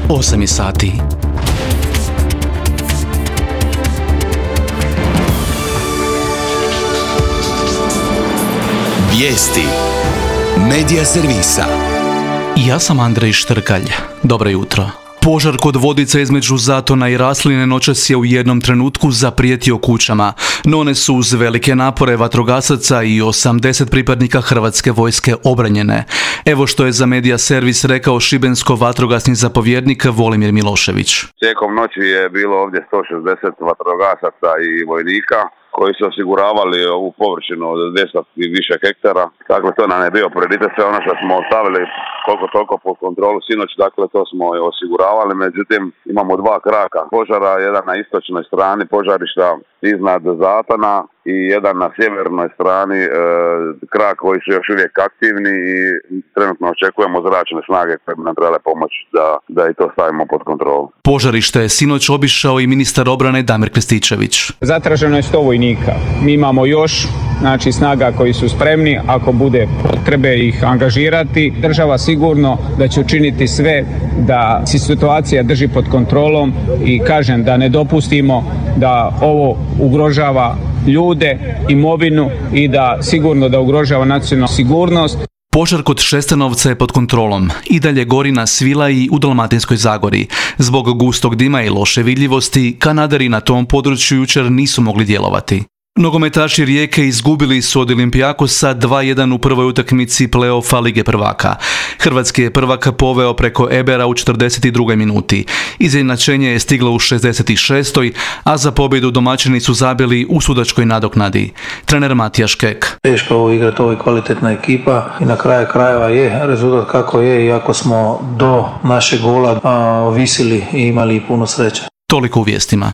8 je sati. Vijesti Medija servisa. Ja sam Andrej Štrkalj. Dobro jutro. Požar kod Vodica između Zatona i Rasline noćas je u jednom trenutku zaprijetio kućama, no one su uz velike napore vatrogasaca i 80 pripadnika Hrvatske vojske obranjene. Evo što je za Medija servis rekao šibensko-vatrogasni zapovjednik Volimir Milošević. Tijekom noći je bilo ovdje 160 vatrogasaca i vojnika koji su osiguravali ovu površinu od 200 i više hektara. Dakle, to nam je bio prioritet, sve ono što smo ostavili koliko toliko pod kontrolu sinoć, dakle to smo osiguravali. Međutim, imamo dva kraka požara, jedan na istočnoj strani požarišta iznad Zatona i jedan na sjevernoj strani krak koji su još uvijek aktivni i trenutno očekujemo zračne snage koje bi nam trebale pomoći da i to stavimo pod kontrolu. Požarište je sinoć obišao i ministar obrane Damir Krstičević. Zatraženo je 100 vojnika. Mi imamo još snaga koji su spremni, ako bude potrebe ih angažirati. Država sigurno da će učiniti sve da se situacija drži pod kontrolom i kažem da ne dopustimo da ovo ugrožava ljude, imovinu i da sigurno da ugrožava nacionalnu sigurnost. Požar kod Šestanovca je pod kontrolom. I dalje gori na Svilaji u Dalmatinskoj Zagori. Zbog gustog dima i loše vidljivosti, kanaderi na tom području jučer nisu mogli djelovati. Nogometaši Rijeke izgubili su od Olimpijakosa 2:1 u prvoj utakmici play-offa Lige prvaka. Hrvatski je prvak poveo preko Ebera u 42. minuti. Izjednačenje je stiglo u 66. a za pobjedu domaćini su zabili u sudačkoj nadoknadi. Trener Matija Škek. Teško je ovo igrati, ovo je kvalitetna ekipa i na kraju krajeva je rezultat kako je, iako smo do našeg gola visili i imali puno sreće. Toliko u vijestima.